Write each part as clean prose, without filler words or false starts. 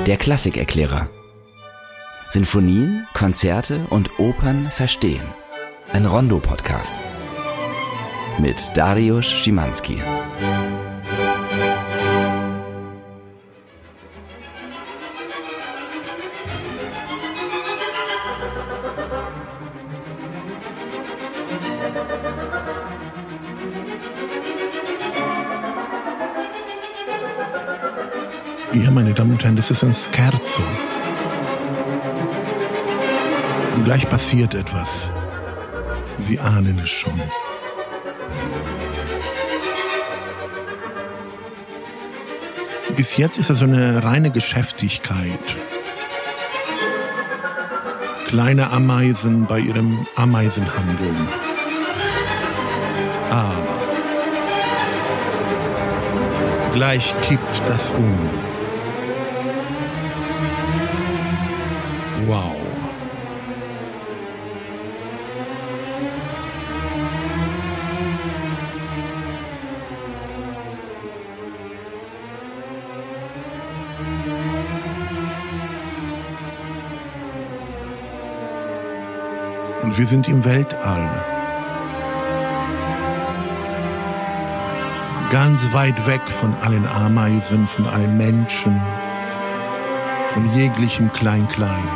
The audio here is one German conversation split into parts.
Der Klassikerklärer. Sinfonien, Konzerte und Opern verstehen. Ein Rondo-Podcast. Mit Dariusz Szymanski. Ja, meine Damen und Herren, das ist ein Scherzo. Und gleich passiert etwas. Sie ahnen es schon. Bis jetzt ist das so eine reine Geschäftigkeit. Kleine Ameisen bei ihrem Ameisenhandel. Aber gleich kippt das um. Wow. Und wir sind im Weltall. Ganz weit weg von allen Ameisen, von allen Menschen, von jeglichem Klein-Klein.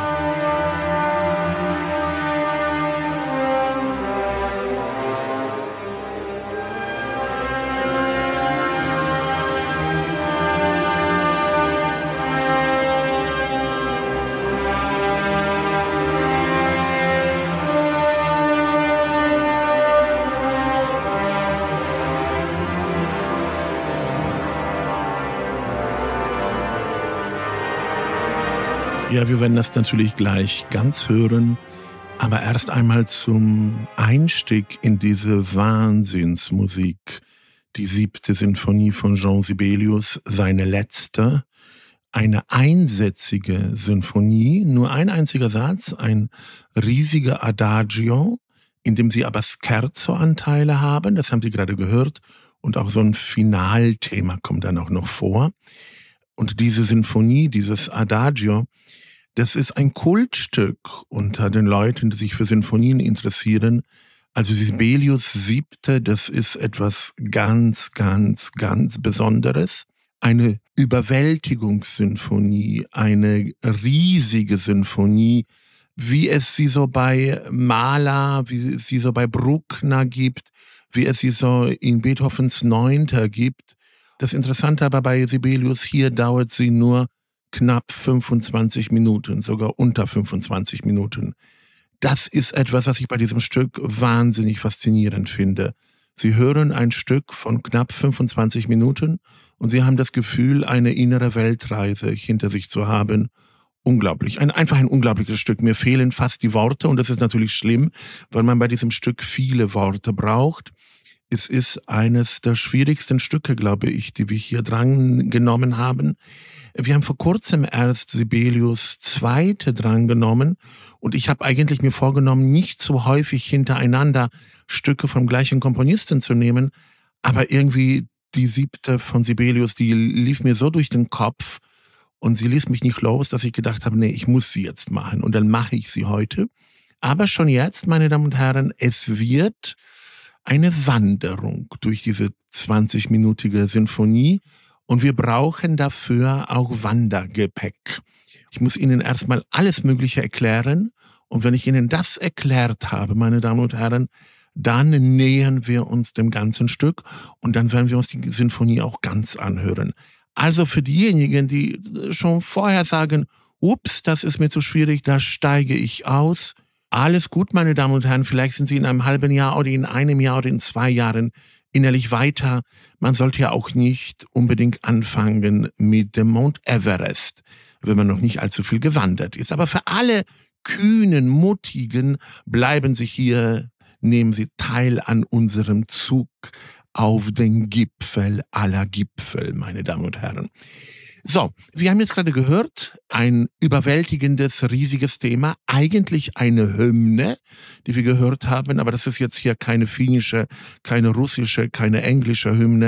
Ja, wir werden das natürlich gleich ganz hören, aber erst einmal zum Einstieg in diese Wahnsinnsmusik. Die 7. Sinfonie von Jean Sibelius, seine letzte, eine einsätzige Sinfonie, nur ein einziger Satz, ein riesiger Adagio, in dem sie aber Scherzo-Anteile haben, das haben Sie gerade gehört, und auch so ein Finalthema kommt dann auch noch vor. Und diese Sinfonie, dieses Adagio, das ist ein Kultstück unter den Leuten, die sich für Sinfonien interessieren. Also Sibelius 7., das ist etwas ganz, ganz, ganz Besonderes. Eine Überwältigungssinfonie, eine riesige Sinfonie, wie es sie so bei Mahler, wie es sie so bei Bruckner gibt, wie es sie so in Beethovens 9. gibt. Das Interessante aber bei Sibelius, hier dauert sie nur knapp 25 Minuten, sogar unter 25 Minuten. Das ist etwas, was ich bei diesem Stück wahnsinnig faszinierend finde. Sie hören ein Stück von knapp 25 Minuten und Sie haben das Gefühl, eine innere Weltreise hinter sich zu haben. Unglaublich. Einfach ein unglaubliches Stück. Mir fehlen fast die Worte und das ist natürlich schlimm, weil man bei diesem Stück viele Worte braucht. Es ist eines der schwierigsten Stücke, glaube ich, die wir hier dran genommen haben. Wir haben vor kurzem erst Sibelius 2. drangenommen und ich habe eigentlich mir vorgenommen, nicht so häufig hintereinander Stücke vom gleichen Komponisten zu nehmen, aber irgendwie die 7. von Sibelius, die lief mir so durch den Kopf und sie ließ mich nicht los, dass ich gedacht habe, nee, ich muss sie jetzt machen und dann mache ich sie heute. Aber schon jetzt, meine Damen und Herren, es wird eine Wanderung durch diese 20-minütige Sinfonie. Und wir brauchen dafür auch Wandergepäck. Ich muss Ihnen erstmal alles Mögliche erklären. Und wenn ich Ihnen das erklärt habe, meine Damen und Herren, dann nähern wir uns dem ganzen Stück und dann werden wir uns die Sinfonie auch ganz anhören. Also für diejenigen, die schon vorher sagen, ups, das ist mir zu schwierig, da steige ich aus. Alles gut, meine Damen und Herren, vielleicht sind Sie in einem halben Jahr oder in einem Jahr oder in 2 Jahren innerlich weiter. Man sollte ja auch nicht unbedingt anfangen mit dem Mount Everest, wenn man noch nicht allzu viel gewandert ist. Aber für alle kühnen, mutigen, bleiben Sie hier, nehmen Sie teil an unserem Zug auf den Gipfel aller Gipfel, meine Damen und Herren. So, wir haben jetzt gerade gehört, ein überwältigendes, riesiges Thema, eigentlich eine Hymne, die wir gehört haben, aber das ist jetzt hier keine finnische, keine russische, keine englische Hymne.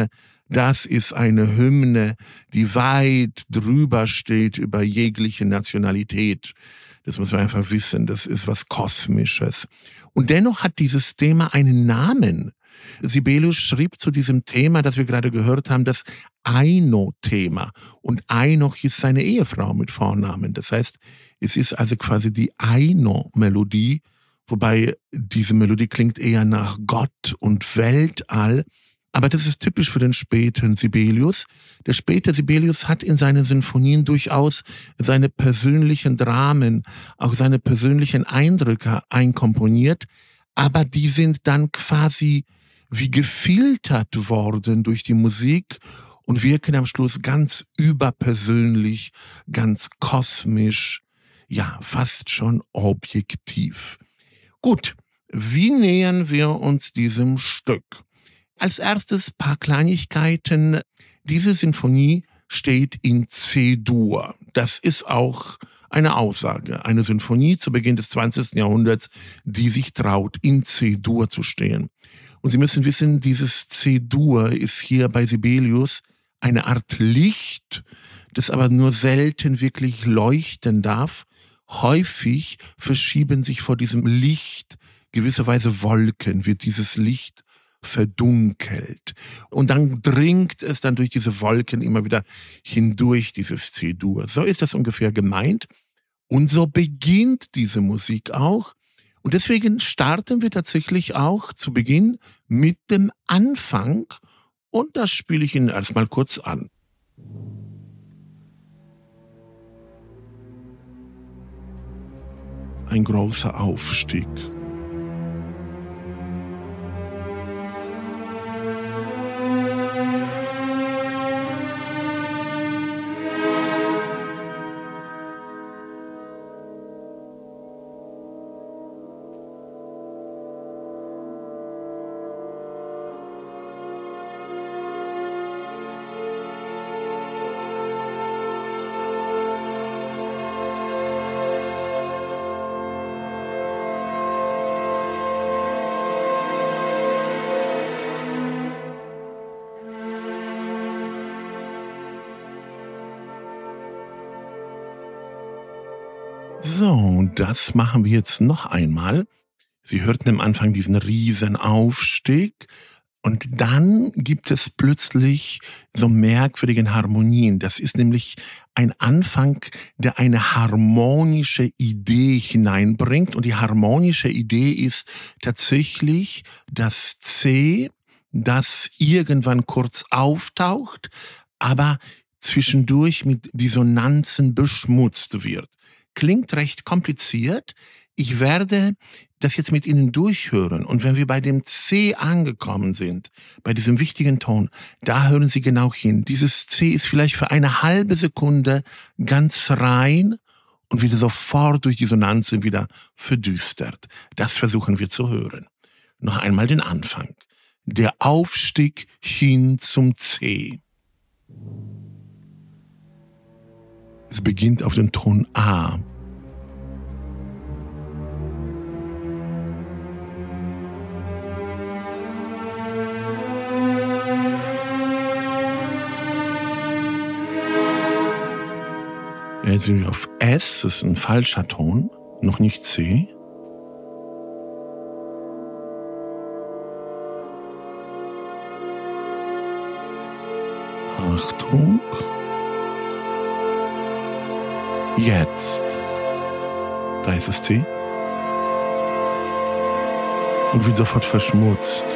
Das ist eine Hymne, die weit drüber steht über jegliche Nationalität. Das muss man einfach wissen, das ist was Kosmisches. Und dennoch hat dieses Thema einen Namen. Sibelius schrieb zu diesem Thema, das wir gerade gehört haben, das Aino-Thema. Und Aino ist seine Ehefrau mit Vornamen. Das heißt, es ist also quasi die Aino-Melodie, wobei diese Melodie klingt eher nach Gott und Weltall. Aber das ist typisch für den späten Sibelius. Der späte Sibelius hat in seinen Sinfonien durchaus seine persönlichen Dramen, auch seine persönlichen Eindrücke einkomponiert, aber die sind dann quasi wie gefiltert worden durch die Musik und wirken am Schluss ganz überpersönlich, ganz kosmisch, ja, fast schon objektiv. Gut, wie nähern wir uns diesem Stück? Als erstes paar Kleinigkeiten. Diese Sinfonie steht in C-Dur. Das ist auch eine Aussage. Eine Sinfonie zu Beginn des 20. Jahrhunderts, die sich traut, in C-Dur zu stehen. Und Sie müssen wissen, dieses C-Dur ist hier bei Sibelius eine Art Licht, das aber nur selten wirklich leuchten darf. Häufig verschieben sich vor diesem Licht gewisserweise Wolken, wird dieses Licht verdunkelt. Und dann dringt es dann durch diese Wolken immer wieder hindurch, dieses C-Dur. So ist das ungefähr gemeint. Und so beginnt diese Musik auch. Und deswegen starten wir tatsächlich auch zu Beginn mit dem Anfang. Und das spiele ich Ihnen erstmal kurz an. Ein großer Aufstieg. So, und das machen wir jetzt noch einmal. Sie hörten am Anfang diesen riesen Aufstieg und dann gibt es plötzlich so merkwürdigen Harmonien. Das ist nämlich ein Anfang, der eine harmonische Idee hineinbringt und die harmonische Idee ist tatsächlich das C, das irgendwann kurz auftaucht, aber zwischendurch mit Dissonanzen beschmutzt wird. Klingt recht kompliziert. Ich werde das jetzt mit Ihnen durchhören. Und wenn wir bei dem C angekommen sind, bei diesem wichtigen Ton, da hören Sie genau hin. Dieses C ist vielleicht für eine halbe Sekunde ganz rein und wieder sofort durch Dissonanzen wieder verdüstert. Das versuchen wir zu hören. Noch einmal den Anfang. Der Aufstieg hin zum C. Es beginnt auf den Ton A. Jetzt sind wir auf S, das ist ein falscher Ton, noch nicht C. Achtung. Jetzt. Da ist das C. Und wird sofort verschmutzt.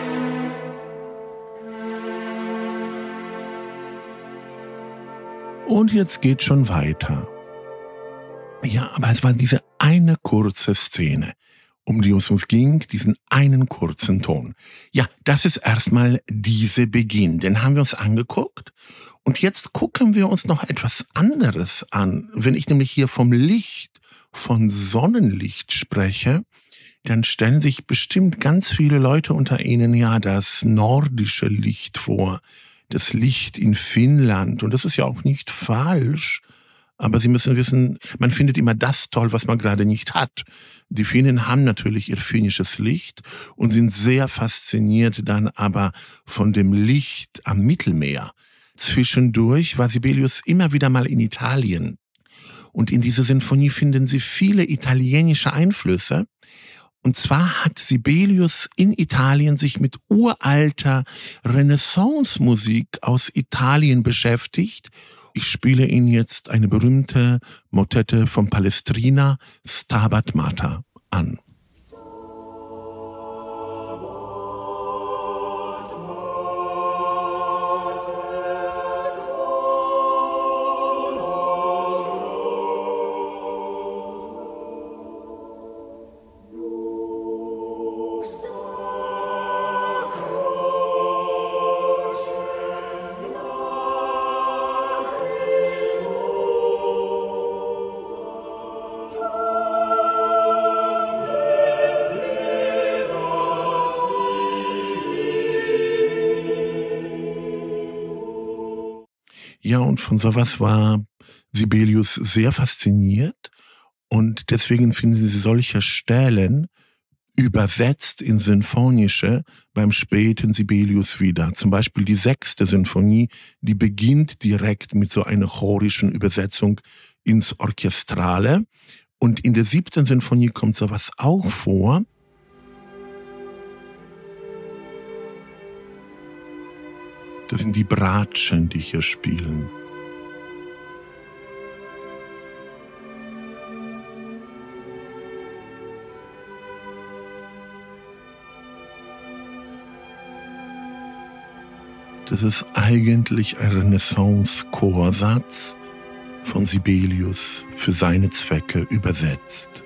Und jetzt geht schon weiter. Ja, aber es war diese eine kurze Szene, um die es uns ging, diesen einen kurzen Ton. Ja, das ist erstmal dieser Beginn. Den haben wir uns angeguckt. Und jetzt gucken wir uns noch etwas anderes an. Wenn ich nämlich hier vom Licht, von Sonnenlicht spreche, dann stellen sich bestimmt ganz viele Leute unter Ihnen ja das nordische Licht vor. Das Licht in Finnland. Und das ist ja auch nicht falsch. Aber Sie müssen wissen, man findet immer das toll, was man gerade nicht hat. Die Finnen haben natürlich ihr finnisches Licht und sind sehr fasziniert dann aber von dem Licht am Mittelmeer. Zwischendurch war Sibelius immer wieder mal in Italien. Und in dieser Sinfonie finden Sie viele italienische Einflüsse. Und zwar hat Sibelius in Italien sich mit uralter Renaissance-Musik aus Italien beschäftigt. Ich spiele Ihnen jetzt eine berühmte Motette von Palestrina, Stabat Mater, an. Ja, und von sowas war Sibelius sehr fasziniert und deswegen finden Sie solche Stellen übersetzt in Sinfonische beim späten Sibelius wieder. Zum Beispiel die 6. Sinfonie, die beginnt direkt mit so einer chorischen Übersetzung ins Orchestrale und in der 7. Sinfonie kommt sowas auch vor. Das sind die Bratschen, die hier spielen. Das ist eigentlich ein Renaissance-Chorsatz von Sibelius für seine Zwecke übersetzt.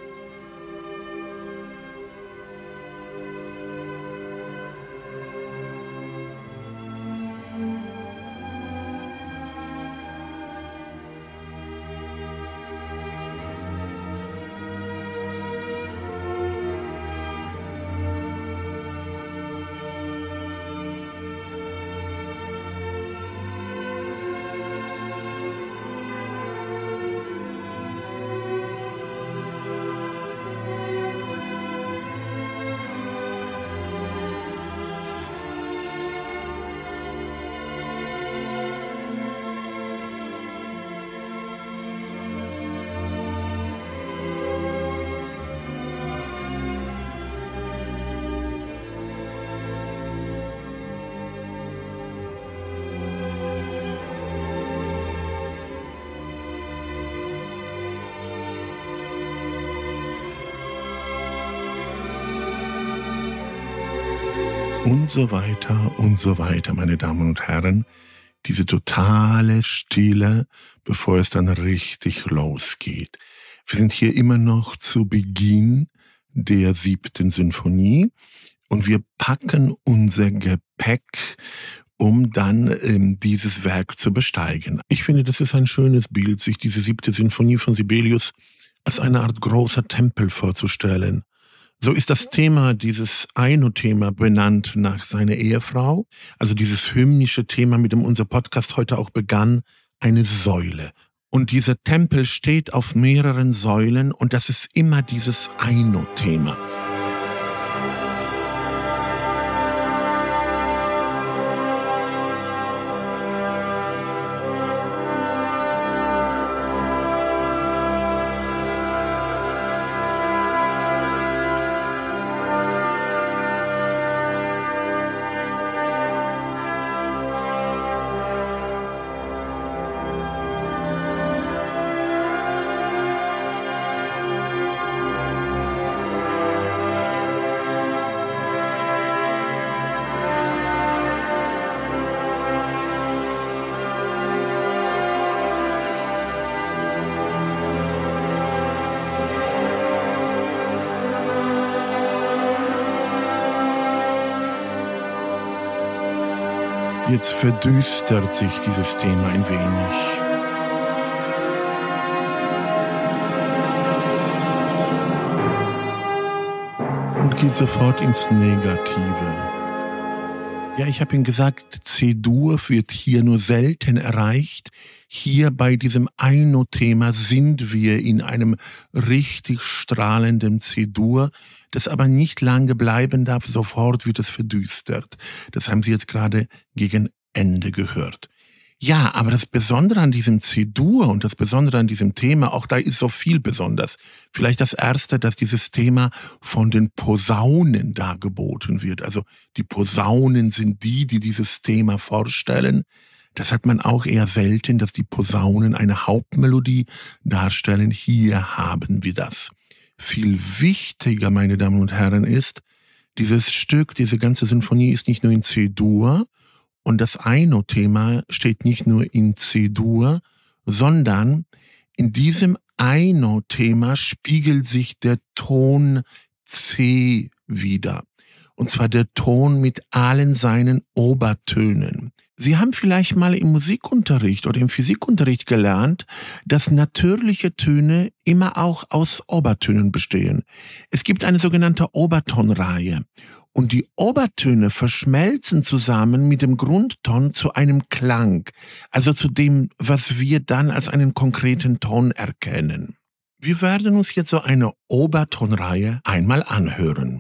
Und so weiter, meine Damen und Herren. Diese totale Stille, bevor es dann richtig losgeht. Wir sind hier immer noch zu Beginn der 7. Sinfonie und wir packen unser Gepäck, um dann dieses Werk zu besteigen. Ich finde, das ist ein schönes Bild, sich diese 7. Sinfonie von Sibelius als eine Art großer Tempel vorzustellen. So ist das Thema, dieses Aino-Thema, benannt nach seiner Ehefrau. Also dieses hymnische Thema, mit dem unser Podcast heute auch begann, eine Säule. Und dieser Tempel steht auf mehreren Säulen und das ist immer dieses Aino-Thema. Jetzt verdüstert sich dieses Thema ein wenig. Und geht sofort ins Negative. Ja, ich habe Ihnen gesagt, C-Dur wird hier nur selten erreicht. Hier bei diesem Aino-Thema sind wir in einem richtig strahlenden C-Dur, das aber nicht lange bleiben darf, sofort wird es verdüstert. Das haben Sie jetzt gerade gegen Ende gehört. Ja, aber das Besondere an diesem C-Dur und das Besondere an diesem Thema, auch da ist so viel besonders. Vielleicht das Erste, dass dieses Thema von den Posaunen dargeboten wird. Also die Posaunen sind die dieses Thema vorstellen. Das hat man auch eher selten, dass die Posaunen eine Hauptmelodie darstellen. Hier haben wir das. Viel wichtiger, meine Damen und Herren, ist, dieses Stück, diese ganze Sinfonie ist nicht nur in C-Dur, und das Aino-Thema steht nicht nur in C-Dur, sondern in diesem Aino-Thema spiegelt sich der Ton C wider. Und zwar der Ton mit allen seinen Obertönen. Sie haben vielleicht mal im Musikunterricht oder im Physikunterricht gelernt, dass natürliche Töne immer auch aus Obertönen bestehen. Es gibt eine sogenannte Obertonreihe. Und die Obertöne verschmelzen zusammen mit dem Grundton zu einem Klang, also zu dem, was wir dann als einen konkreten Ton erkennen. Wir werden uns jetzt so eine Obertonreihe einmal anhören.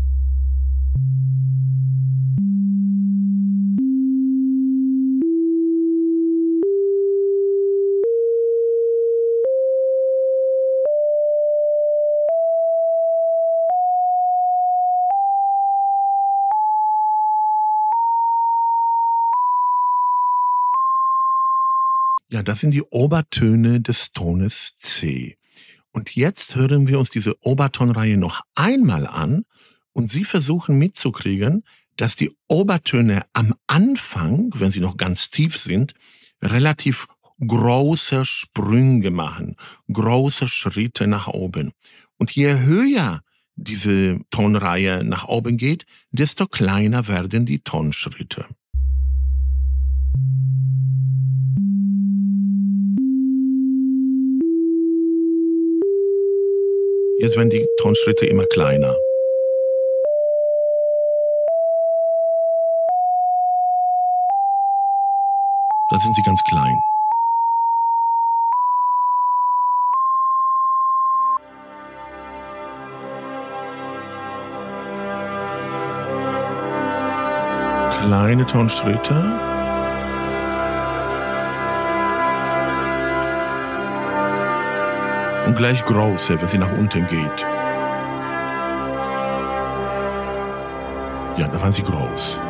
Ja, das sind die Obertöne des Tones C. Und jetzt hören wir uns diese Obertonreihe noch einmal an und Sie versuchen mitzukriegen, dass die Obertöne am Anfang, wenn sie noch ganz tief sind, relativ große Sprünge machen, große Schritte nach oben. Und je höher diese Tonreihe nach oben geht, desto kleiner werden die Tonschritte. Jetzt werden die Tonschritte immer kleiner. Da sind sie ganz klein. Kleine Tonschritte. Und gleich große, wenn sie nach unten geht. Ja, da waren sie groß.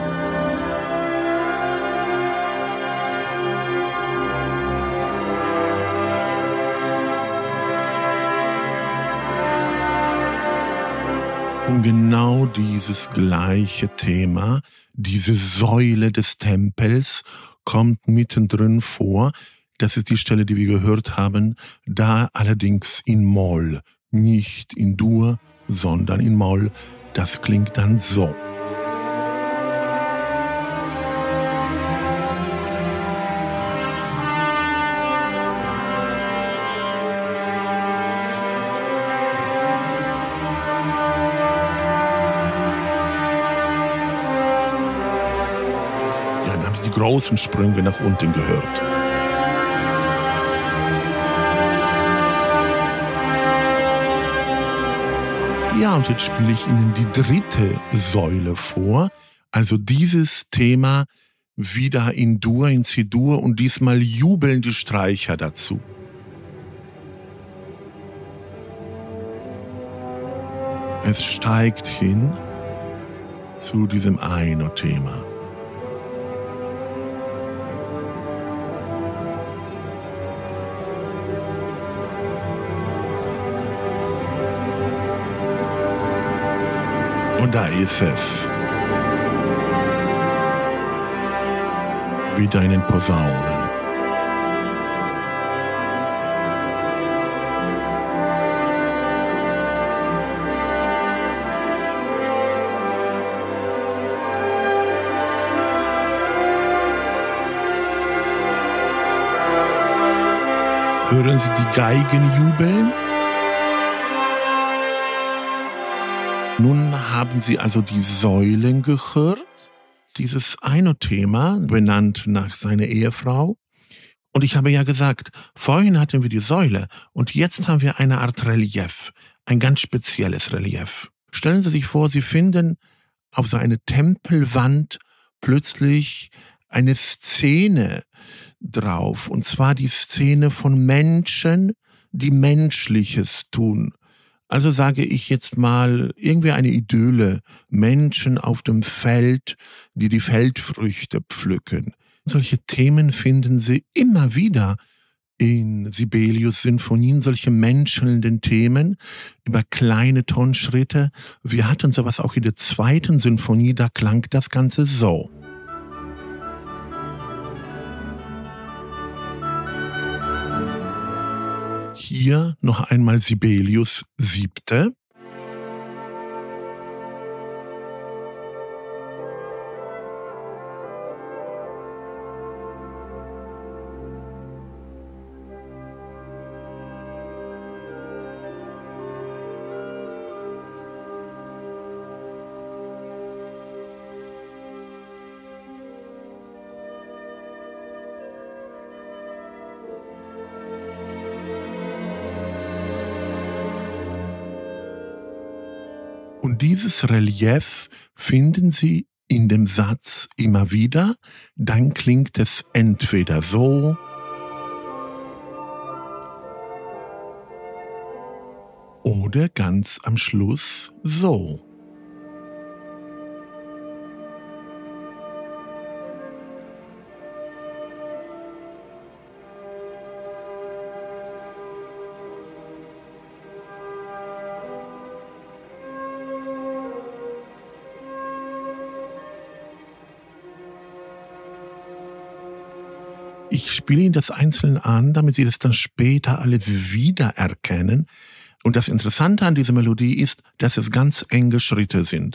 Und genau dieses gleiche Thema, diese Säule des Tempels, kommt mittendrin vor. Das ist die Stelle, die wir gehört haben, da allerdings in Moll, nicht in Dur, sondern in Moll. Das klingt dann so. Ja, dann haben Sie die großen Sprünge nach unten gehört. Ja, und jetzt spiele ich Ihnen die dritte Säule vor, also dieses Thema wieder in Dur, in C-Dur und diesmal jubeln die Streicher dazu. Es steigt hin zu diesem Aino-Thema. Und da ist es. Wieder in den Posaunen. Hören Sie die Geigen jubeln? Nun haben Sie also die Säulen gehört dieses eine Thema, benannt nach seiner Ehefrau. Und ich habe ja gesagt, vorhin hatten wir die Säule und jetzt haben wir eine Art Relief, ein ganz spezielles Relief. Stellen Sie sich vor, Sie finden auf so einer Tempelwand plötzlich eine Szene drauf, und zwar die Szene von Menschen, die Menschliches tun. Also sage ich jetzt mal irgendwie eine Idylle, Menschen auf dem Feld, die die Feldfrüchte pflücken. Solche Themen finden Sie immer wieder in Sibelius' Sinfonien, solche menschelnden Themen über kleine Tonschritte. Wir hatten sowas auch in der 2. Sinfonie, da klang das Ganze so. Hier noch einmal Sibelius' 7. Und dieses Relief finden Sie in dem Satz immer wieder, dann klingt es entweder so oder ganz am Schluss so. Ich spiele Ihnen das einzeln an, damit Sie das dann später alles wiedererkennen. Und das Interessante an dieser Melodie ist, dass es ganz enge Schritte sind.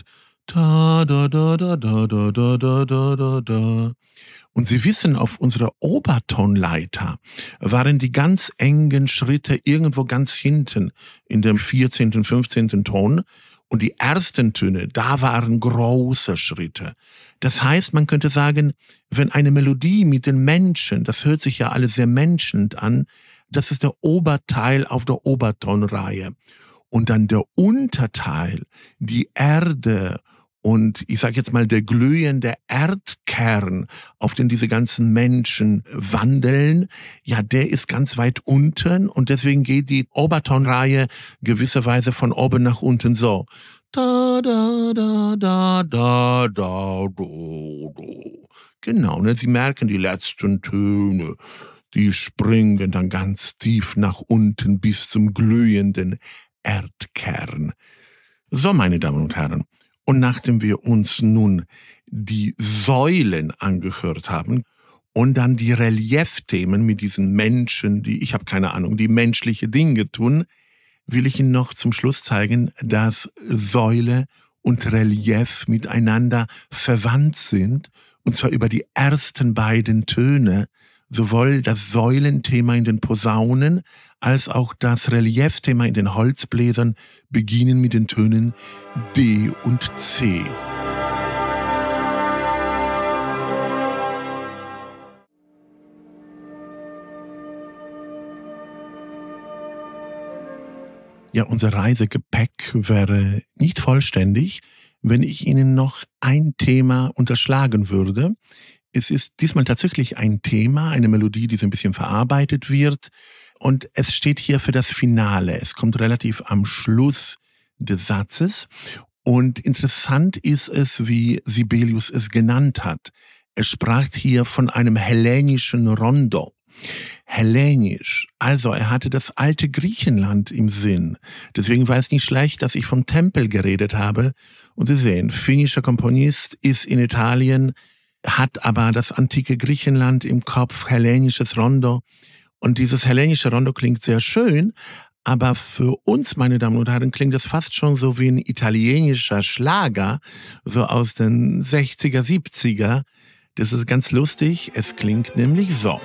Da, da, da, da, da, da, da, da, da, da. Und Sie wissen, auf unserer Obertonleiter waren die ganz engen Schritte irgendwo ganz hinten in dem 14., 15. Ton. Und die ersten Töne, da waren große Schritte. Das heißt, man könnte sagen, wenn eine Melodie mit den Menschen, das hört sich ja alles sehr menschend an, das ist der Oberteil auf der Obertonreihe. Und dann der Unterteil, die Erde und ich sage jetzt mal der glühende Erdkern, auf den diese ganzen Menschen wandeln, ja, der ist ganz weit unten und deswegen geht die Obertonreihe gewisserweise von oben nach unten so. Da, da, da, da, da, da, do, do. Genau, ne? Sie merken die letzten Töne, die springen dann ganz tief nach unten bis zum glühenden Erdkern. So, meine Damen und Herren, und nachdem wir uns nun die Säulen angehört haben und dann die Reliefthemen mit diesen Menschen, die, ich habe keine Ahnung, die menschliche Dinge tun, will ich Ihnen noch zum Schluss zeigen, dass Säule und Relief miteinander verwandt sind, und zwar über die ersten beiden Töne, sowohl das Säulenthema in den Posaunen als auch das Reliefthema in den Holzbläsern beginnen mit den Tönen D und C. Ja, unser Reisegepäck wäre nicht vollständig, wenn ich Ihnen noch ein Thema unterschlagen würde. Es ist diesmal tatsächlich ein Thema, eine Melodie, die so ein bisschen verarbeitet wird. Und es steht hier für das Finale. Es kommt relativ am Schluss des Satzes. Und interessant ist es, wie Sibelius es genannt hat. Er sprach hier von einem hellenischen Rondo. Hellenisch, also er hatte das alte Griechenland im Sinn. Deswegen war es nicht schlecht, dass ich vom Tempel geredet habe. Und Sie sehen, finnischer Komponist, ist in Italien, hat aber das antike Griechenland im Kopf, hellenisches Rondo. Und dieses hellenische Rondo klingt sehr schön, aber für uns, meine Damen und Herren, klingt das fast schon so wie ein italienischer Schlager, so aus den 60er, 70er. Das ist ganz lustig, es klingt nämlich so.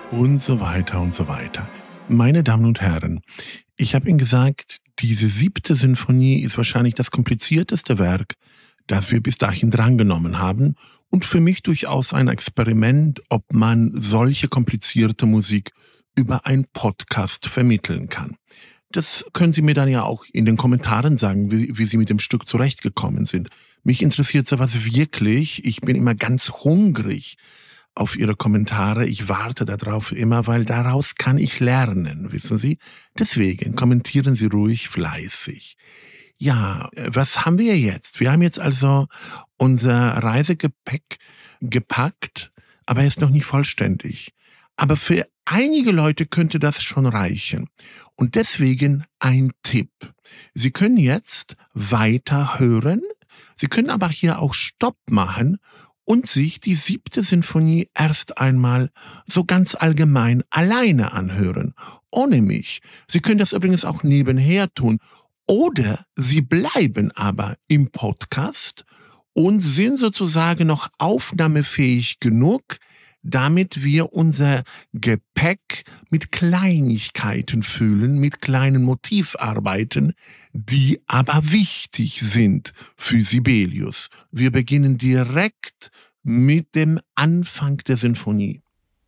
und so weiter und so weiter. Meine Damen und Herren, ich habe Ihnen gesagt, diese 7. Sinfonie ist wahrscheinlich das komplizierteste Werk, das wir bis dahin drangenommen haben und für mich durchaus ein Experiment, ob man solche komplizierte Musik über einen Podcast vermitteln kann. Das können Sie mir dann ja auch in den Kommentaren sagen, wie Sie mit dem Stück zurechtgekommen sind. Mich interessiert sowas wirklich. Ich bin immer ganz hungrig auf Ihre Kommentare. Ich warte darauf immer, weil daraus kann ich lernen, wissen Sie? Deswegen kommentieren Sie ruhig fleißig. Ja, was haben wir jetzt? Wir haben jetzt also unser Reisegepäck gepackt, aber er ist noch nicht vollständig. Aber für einige Leute könnte das schon reichen. Und deswegen ein Tipp. Sie können jetzt weiter hören, Sie können aber hier auch Stopp machen und sich die 7. Sinfonie erst einmal so ganz allgemein alleine anhören, ohne mich. Sie können das übrigens auch nebenher tun. Oder Sie bleiben aber im Podcast und sind sozusagen noch aufnahmefähig genug, damit wir unser Gepäck mit Kleinigkeiten füllen, mit kleinen Motivarbeiten, die aber wichtig sind für Sibelius. Wir beginnen direkt mit dem Anfang der Sinfonie.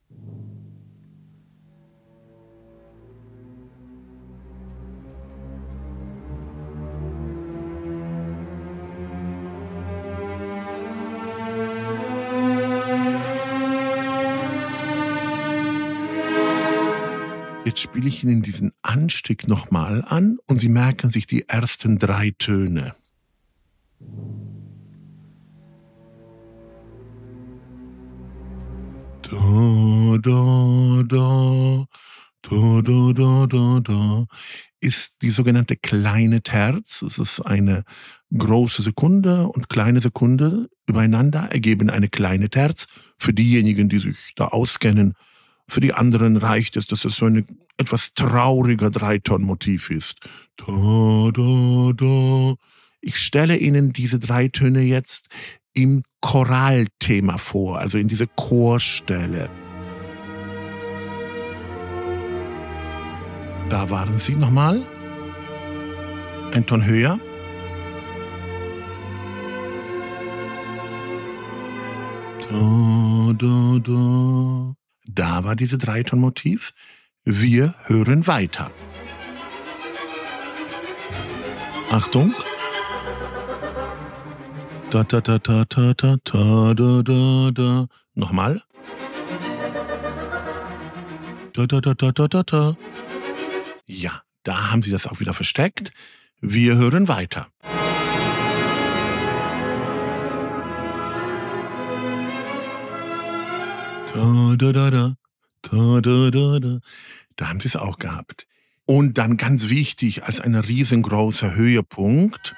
Jetzt spiele ich Ihnen diesen Anstieg nochmal an und Sie merken sich die ersten 3 Töne. Da, da, da, da, da, da, da, da, ist die sogenannte kleine Terz. Es ist eine große Sekunde und kleine Sekunde übereinander ergeben eine kleine Terz. Für diejenigen, die sich da auskennen, für die anderen reicht es, dass es so ein etwas trauriger 3-Ton-Motiv ist. Da, da, da. Ich stelle Ihnen diese 3 Töne jetzt im Choralthema vor, also in diese Chorstelle. Da waren Sie nochmal. Ein Ton höher. Da, da, da. Da war diese 3-Ton-Motiv. Wir hören weiter. Achtung. Da, da, da, da, da, da, da, da, da, da. Nochmal. Da, da, da, da, da, da, da. Ja, da haben Sie das auch wieder versteckt. Wir hören weiter. Da, da, da, da, da, da, da, da. Da haben Sie es auch gehabt. Und dann ganz wichtig, als ein riesengroßer Höhepunkt.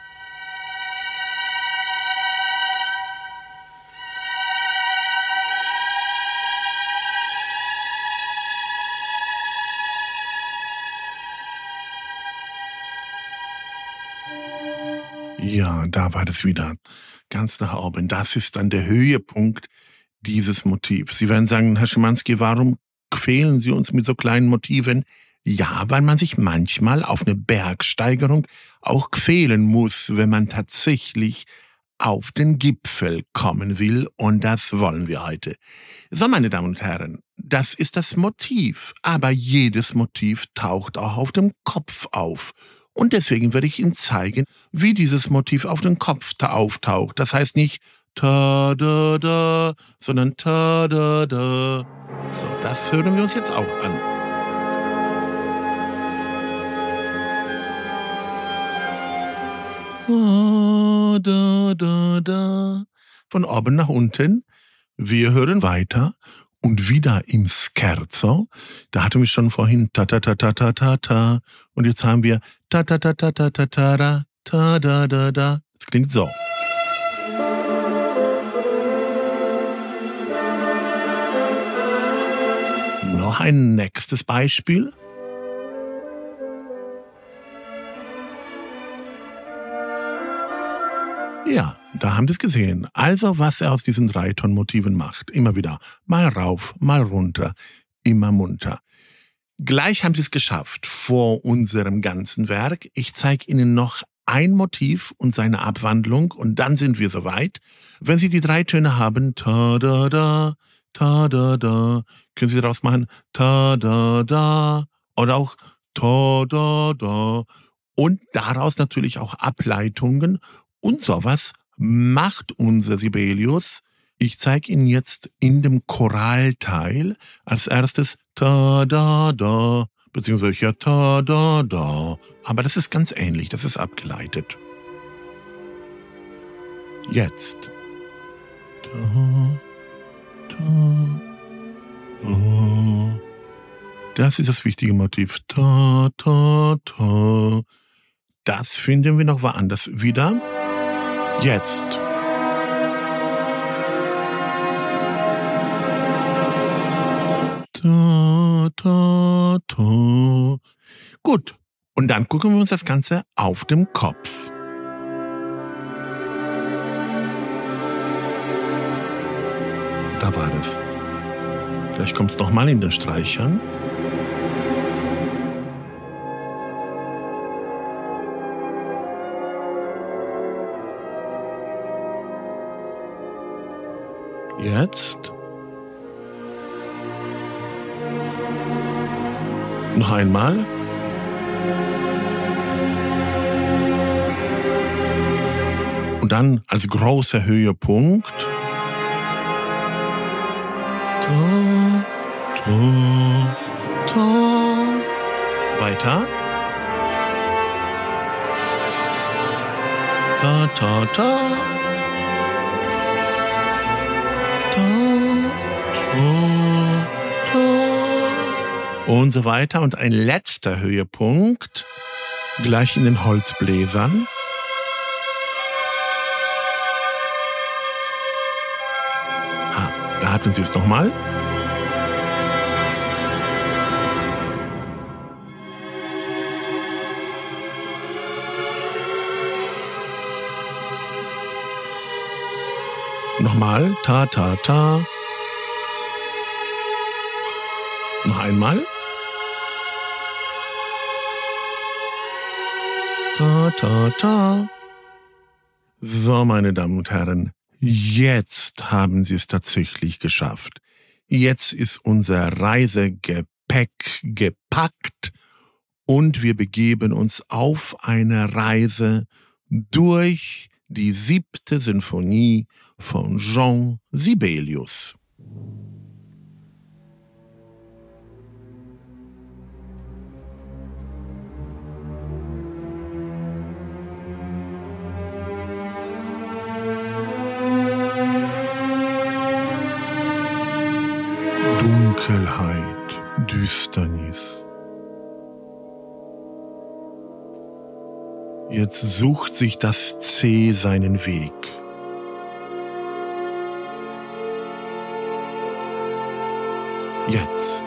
Ja, da war das wieder ganz nach oben. Das ist dann der Höhepunkt dieses Motivs. Sie werden sagen, Herr Schimanski, warum quälen Sie uns mit so kleinen Motiven? Ja, weil man sich manchmal auf eine Bergsteigerung auch quälen muss, wenn man tatsächlich auf den Gipfel kommen will. Und das wollen wir heute. So, meine Damen und Herren, das ist das Motiv. Aber jedes Motiv taucht auch auf dem Kopf auf. Und deswegen werde ich Ihnen zeigen, wie dieses Motiv auf dem Kopf auftaucht. Das heißt nicht ta da da, sondern ta da da. So, das hören wir uns jetzt auch an. Ta da da da. Von oben nach unten. Wir hören weiter. Und wieder im Scherzo, da hatten wir schon vorhin ta ta ta ta ta ta ta. Und jetzt haben wir ta ta ta ta ta ta ta da ta da da da. Das klingt so. Noch ein nächstes Beispiel. Ja, da haben Sie es gesehen. Also, was er aus diesen 3-Ton-Motiven macht. Immer wieder mal rauf, mal runter. immer munter. Gleich haben Sie es geschafft vor unserem ganzen Werk. Ich zeige Ihnen noch ein Motiv und seine Abwandlung und dann sind wir soweit. Wenn Sie die 3 Töne haben, ta-da-da, ta-da-da, können Sie daraus machen, ta-da-da oder auch ta-da-da und daraus natürlich auch Ableitungen und sowas macht unser Sibelius. Ich zeige Ihnen jetzt in dem Choralteil als erstes ta-da-da, beziehungsweise ja ta-da-da. Aber das ist ganz ähnlich, das ist abgeleitet. Jetzt. Das ist das wichtige Motiv. Ta-ta-ta. Das finden wir noch woanders wieder. Jetzt. Ta-ta-ta. Gut. Und dann gucken wir uns das Ganze auf dem Kopf. Da war das. Gleich kommt es nochmal in den Streichern. Jetzt. Noch einmal. Und dann als großer Höhepunkt. Ta, ta, ta. Weiter. Ta, ta, ta. Ta, ta, ta. Und so weiter. Und ein letzter Höhepunkt. Gleich in den Holzbläsern. Da hatten Sie es nochmal. Nochmal. Ta, ta, ta. Noch einmal. Ta, ta, ta. So, meine Damen und Herren. Jetzt haben Sie es tatsächlich geschafft. Jetzt ist unser Reisegepäck gepackt und wir begeben uns auf eine Reise durch die 7. Sinfonie von Jean Sibelius. Dunkelheit, Düsternis. Jetzt sucht sich das C seinen Weg. Jetzt.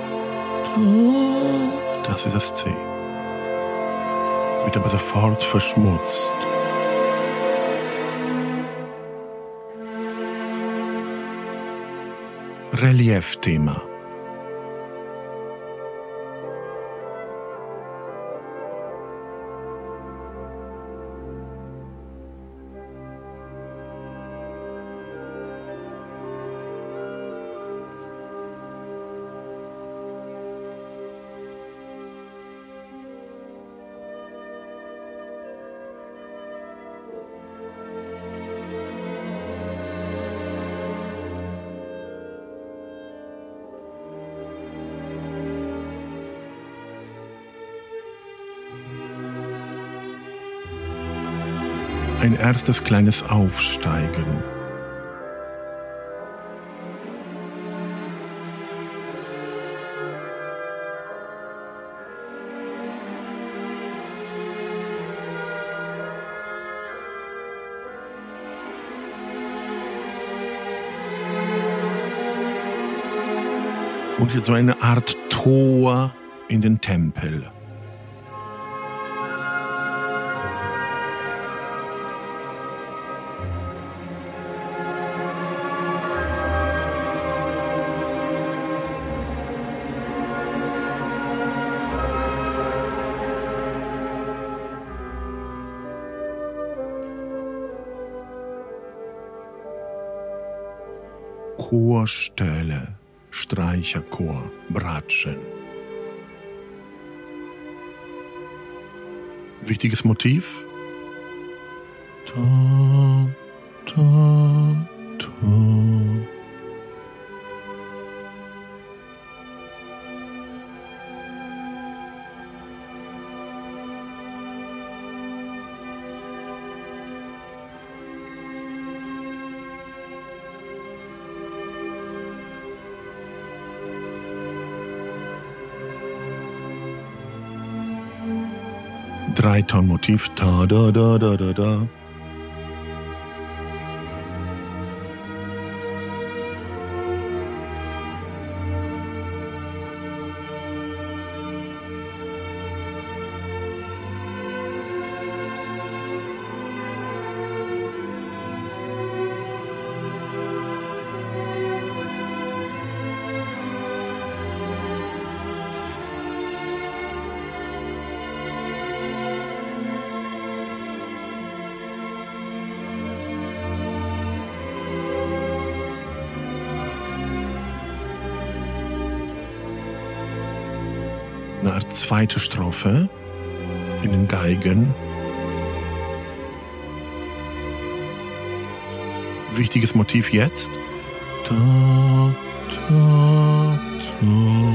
Das ist das C. Wird aber sofort verschmutzt. Reliefthema. Ein erstes kleines Aufsteigen. Und jetzt so eine Art Tor in den Tempel. Chorstelle, Streicherchor, Bratschen. Wichtiges Motiv. Ta, ta, ta. Dreitonmotiv, ta da da da da da. Eine Art zweite Strophe in den Geigen. Wichtiges Motiv jetzt. Ta, ta, ta.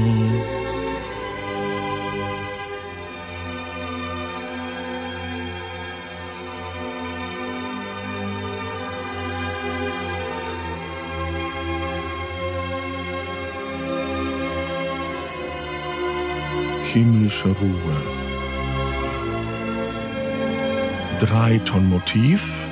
Himmlische Ruhe. Dreitonmotiv.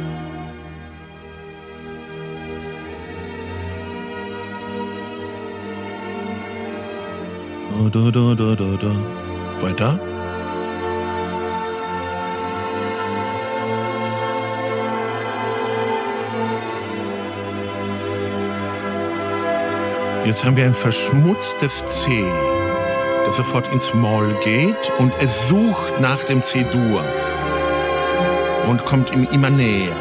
Da, da, da, da, da. Weiter. Jetzt haben wir ein verschmutztes C, das sofort ins Moll geht und es sucht nach dem C-Dur und kommt ihm immer näher.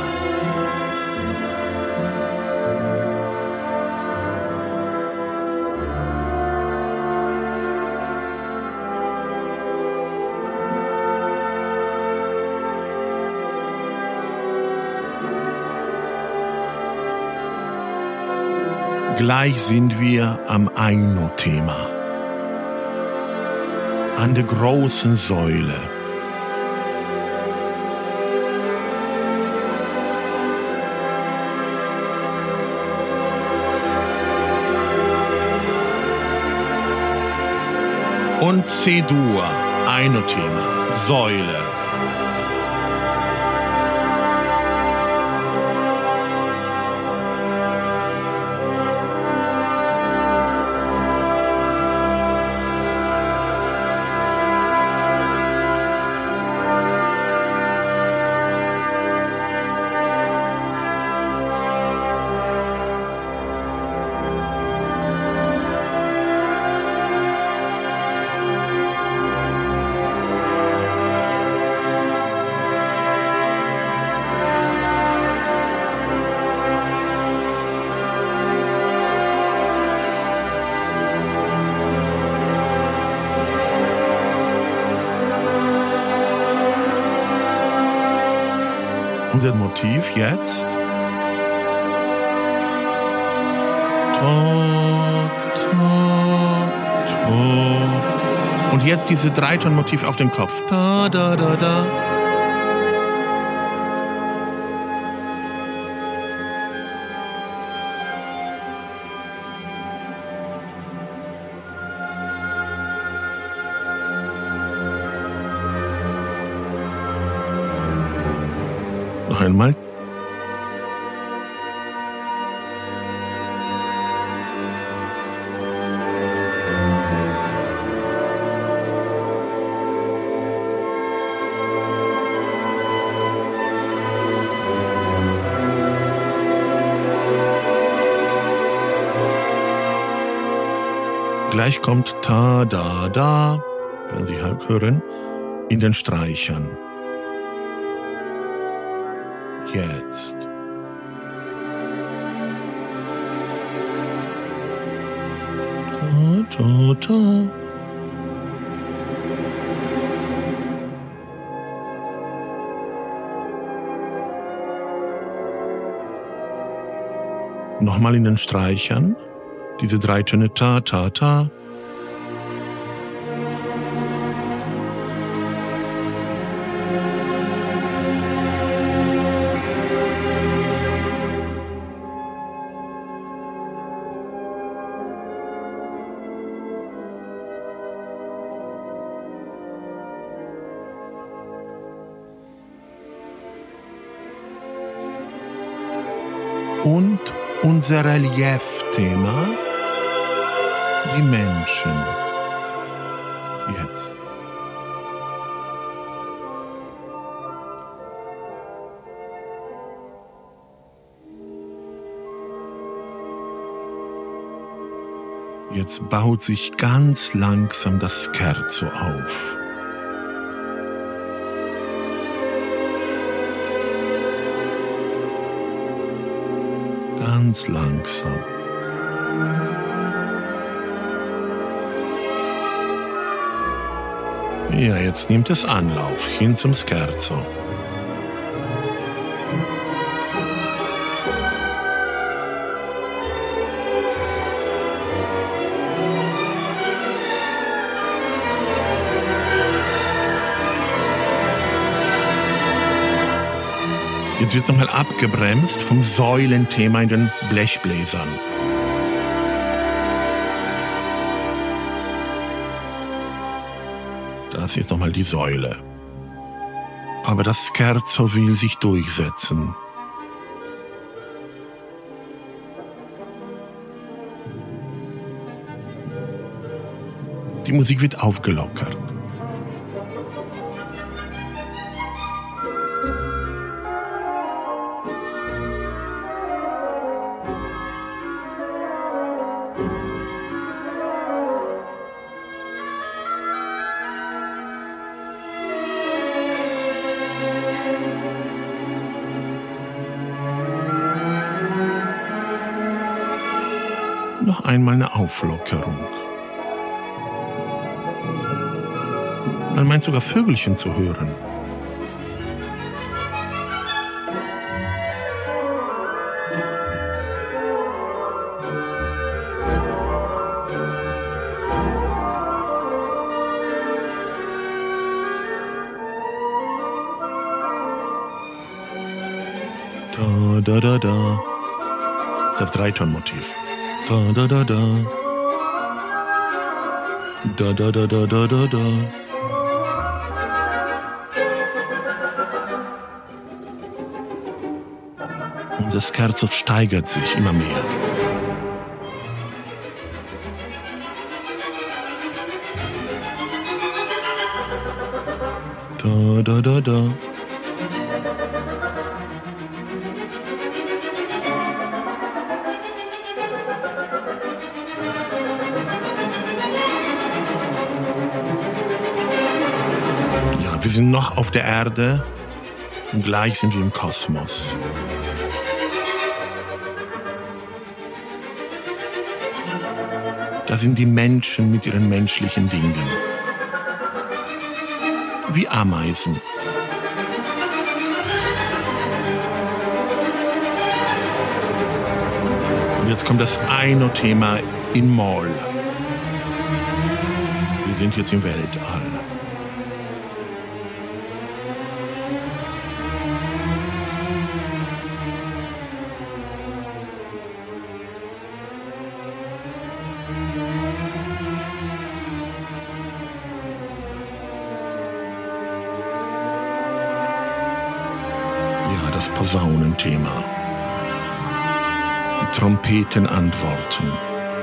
Gleich sind wir am Aino-Thema, an der großen Säule. Und C-Dur, Aino-Thema, Säule. Unser Motiv jetzt. Ta, ta, ta. Und jetzt diese Dreitonmotiv auf dem Kopf. Da, da, da, da. Noch einmal. Gleich kommt ta, da, da, werden Sie hören, in den Streichern. Jetzt. Ta, ta. Nochmal in den Streichern, diese 3 Töne ta, ta, ta. Und unser Relief-Thema, die Menschen. Jetzt. Jetzt baut sich ganz langsam das Scherzo auf. Ganz langsam. Ja, jetzt nimmt es Anlauf hin zum Scherzo. Jetzt wird es nochmal abgebremst vom Säulenthema in den Blechbläsern. Das ist nochmal die Säule. Aber das Scherzo will sich durchsetzen. Die Musik wird aufgelockert. Noch einmal eine Auflockerung. Man meint sogar Vögelchen zu hören. Da, da, da, da. Das Dreitonmotiv. Da, da, da, da. Da, da, da, da, da, da, da. Unser Scherzo steigert sich immer mehr. Da, da, da, da. Wir sind noch auf der Erde und gleich sind wir im Kosmos. Da sind die Menschen mit ihren menschlichen Dingen. Wie Ameisen. Und jetzt kommt das Eino-Thema in Moll. Wir sind jetzt im Weltall. Das Posaunenthema. Die Trompeten antworten.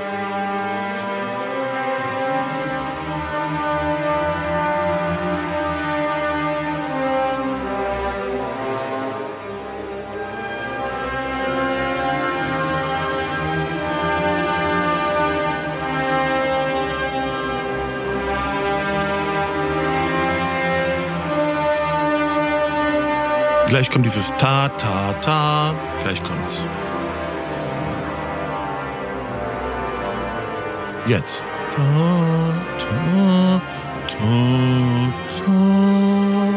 Gleich kommt dieses Ta, Ta, Ta. Gleich kommt's. Jetzt. Ta, ta, ta, ta.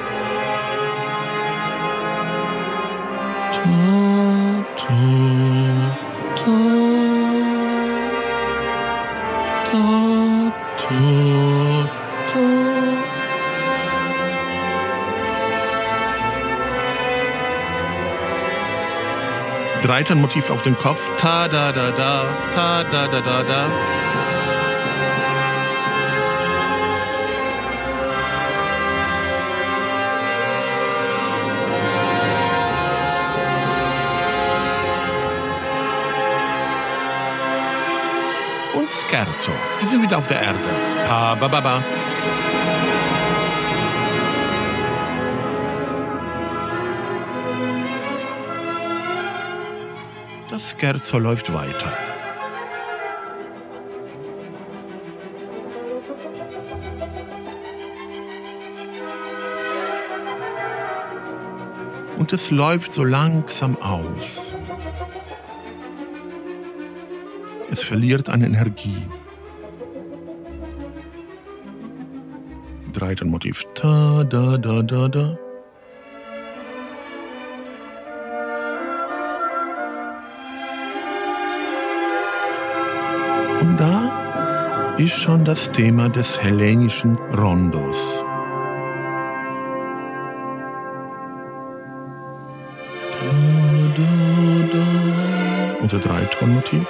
Ta, ta, ta. Ta, ta, ta. Dreitonmotiv auf dem Kopf. Ta da da da, ta da da da da. Und Scherzo. Wir sind wieder auf der Erde. Pa ba ba ba. Das Scherzo läuft weiter. Und es läuft so langsam aus. Es verliert an Energie. Dreitonmotiv. Ta da da da da. Und da ist schon das Thema des hellenischen Rondos. Da, da, da. Unser Dreitonmotiv.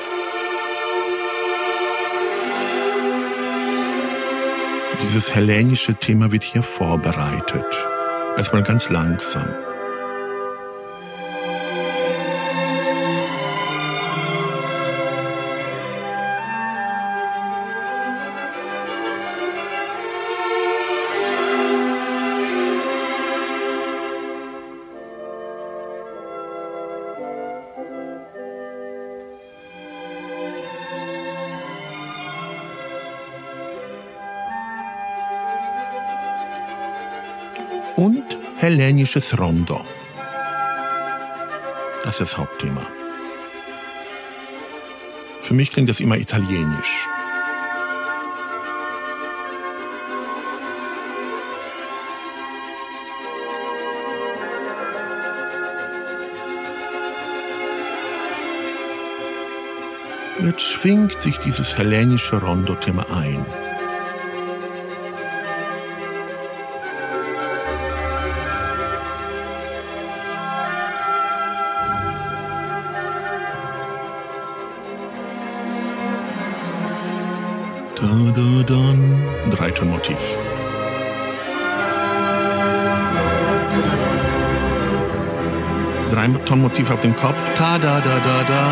Dieses hellenische Thema wird hier vorbereitet. Erstmal ganz langsam. Und hellenisches Rondo. Das ist das Hauptthema. Für mich klingt das immer italienisch. Jetzt schwingt sich dieses hellenische Rondo-Thema ein. Da-da-dan, Dreitonmotiv. Dreitonmotiv auf den Kopf. Ta-da-da-da-da.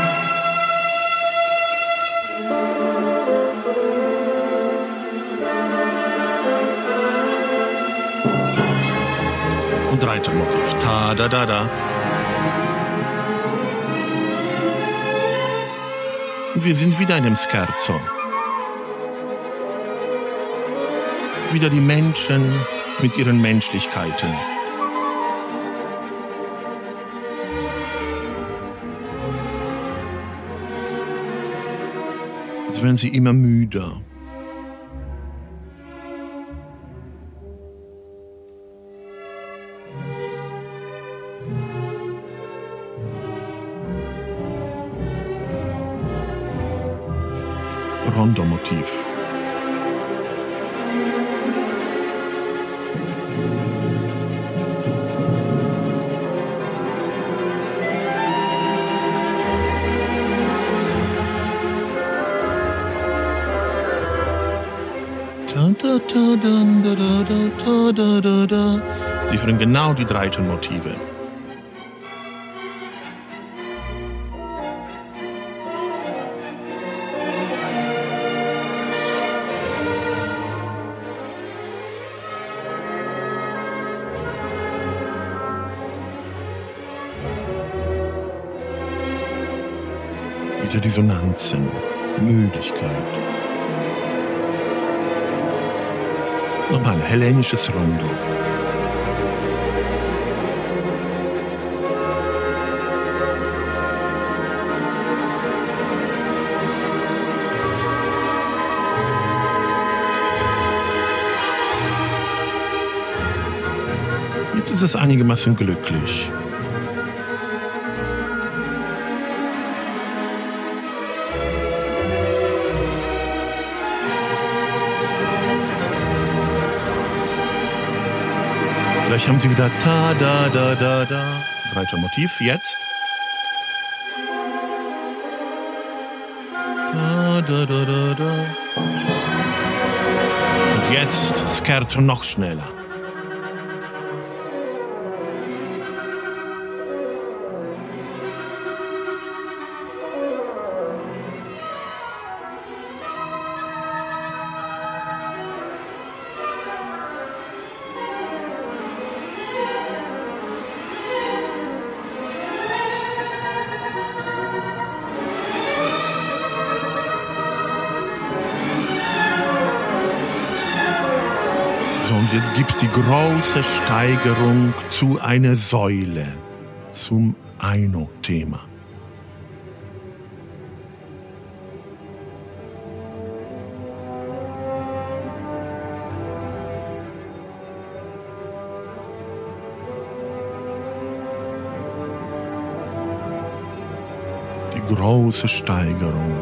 Und Dreitonmotiv. Ta-da-da-da. Und wir sind wieder in dem Scherzo. Wieder die Menschen mit ihren Menschlichkeiten. Jetzt werden sie immer müder. Rondo-Motiv. Sie hören genau die Dreitonmotive. Wieder Dissonanzen, Müdigkeit. Nochmal hellenisches Rondo. Jetzt ist es einigermaßen glücklich. Gleich haben sie wieder ta, da, da, da, da. Breiter Motiv, jetzt. Da, da, da, da, da. Und jetzt Scherzo noch schneller. So, und jetzt gibt es die große Steigerung zu einer Säule, zum Aino-Thema. Die große Steigerung.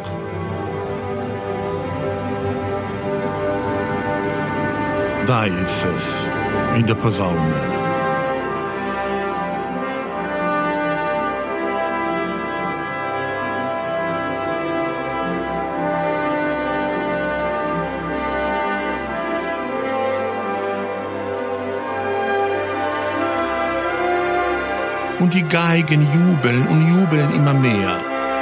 Da ist es, in der Posaune. Und die Geigen jubeln und jubeln immer mehr.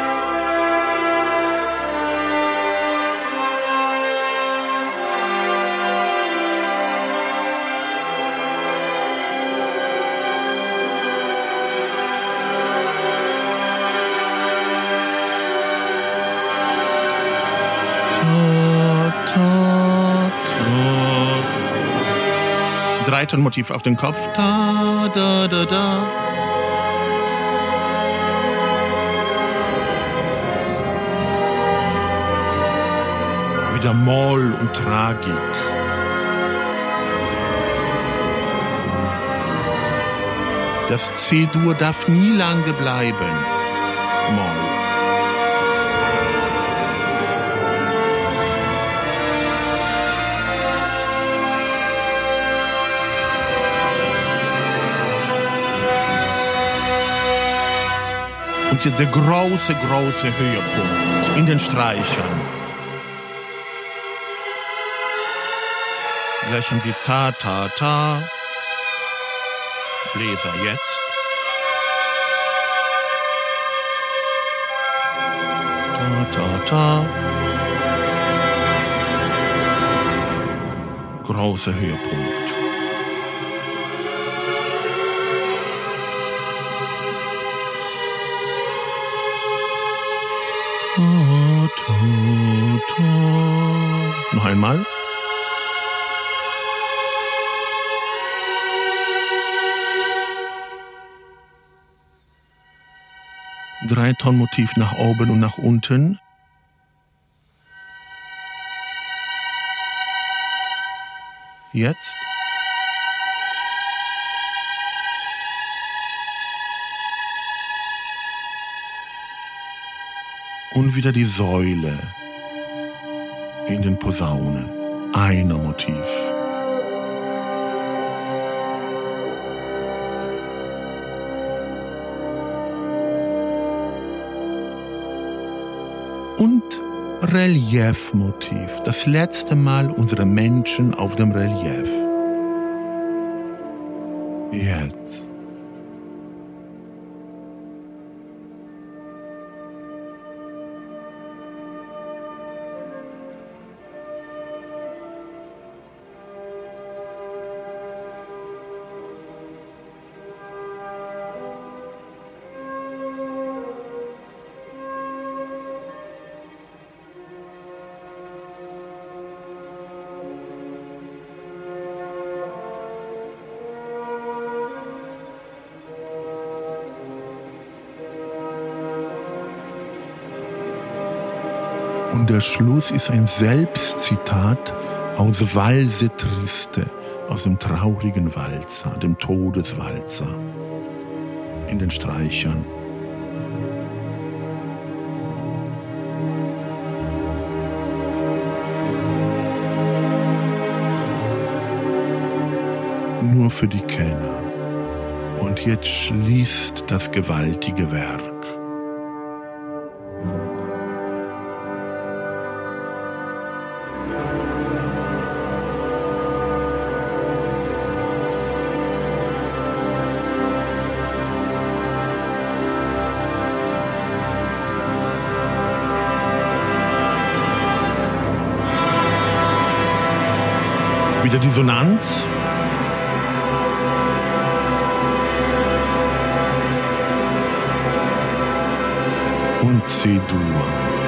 Dreitonmotiv auf den Kopf. Da, da, da, da. Wieder Moll und Tragik. Das C-Dur darf nie lange bleiben. Moll. Und jetzt der große, große Höhepunkt in den Streichern. Gleich haben sie ta, ta, ta. Bläser jetzt. Ta, ta, ta. Großer Höhepunkt. Noch einmal. Dreitonmotiv nach oben und nach unten. Jetzt. Und wieder die Säule in den Posaunen. Einer Motiv. Und Reliefmotiv. Das letzte Mal unsere Menschen auf dem Relief. Jetzt. Und der Schluss ist ein Selbstzitat aus Valse Triste, aus dem traurigen Walzer, dem Todeswalzer, in den Streichern. Nur für die Kenner. Und jetzt schließt das gewaltige Werk. Wieder Dissonanz. Und C-Dur.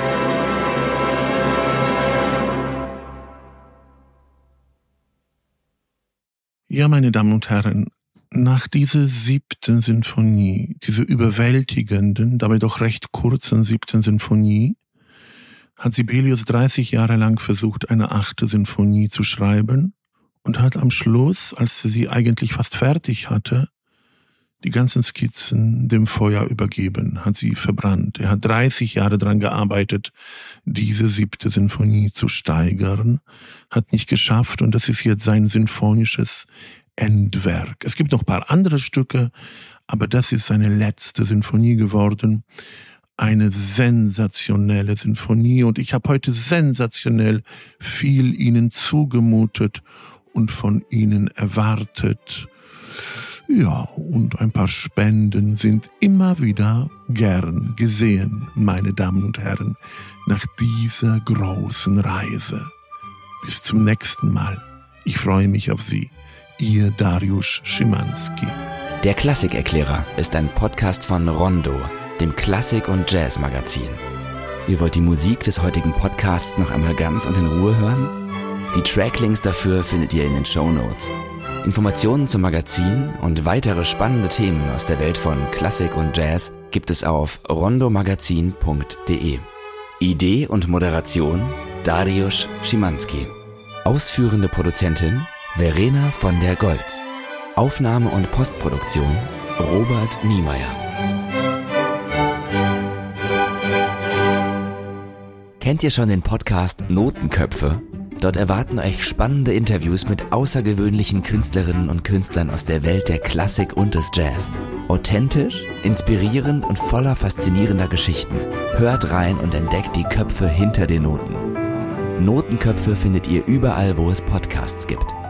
Ja, meine Damen und Herren, nach dieser 7. Sinfonie, dieser überwältigenden, dabei doch recht kurzen 7. Sinfonie, hat Sibelius 30 Jahre lang versucht, eine 8. Sinfonie zu schreiben und hat am Schluss, als er sie eigentlich fast fertig hatte, die ganzen Skizzen dem Feuer übergeben, hat sie verbrannt. Er hat 30 Jahre daran gearbeitet, diese 7. Sinfonie zu steigern, hat nicht geschafft und das ist jetzt sein sinfonisches Endwerk. Es gibt noch ein paar andere Stücke, aber das ist seine letzte Sinfonie geworden. Eine sensationelle Sinfonie und ich habe heute sensationell viel Ihnen zugemutet und von Ihnen erwartet. Ja, und ein paar Spenden sind immer wieder gern gesehen, meine Damen und Herren, nach dieser großen Reise. Bis zum nächsten Mal. Ich freue mich auf Sie. Ihr Dariusz Szymanski. Der Klassikerklärer ist ein Podcast von Rondo, dem Klassik- und Jazz-Magazin. Ihr wollt die Musik des heutigen Podcasts noch einmal ganz und in Ruhe hören? Die Tracklinks dafür findet ihr in den Shownotes. Informationen zum Magazin und weitere spannende Themen aus der Welt von Klassik und Jazz gibt es auf rondomagazin.de. Idee und Moderation Dariusz Szymanski. Ausführende Produzentin Verena von der Goltz. Aufnahme und Postproduktion Robert Niemeyer. Kennt ihr schon den Podcast Notenköpfe? Dort erwarten euch spannende Interviews mit außergewöhnlichen Künstlerinnen und Künstlern aus der Welt der Klassik und des Jazz. Authentisch, inspirierend und voller faszinierender Geschichten. Hört rein und entdeckt die Köpfe hinter den Noten. Notenköpfe findet ihr überall, wo es Podcasts gibt.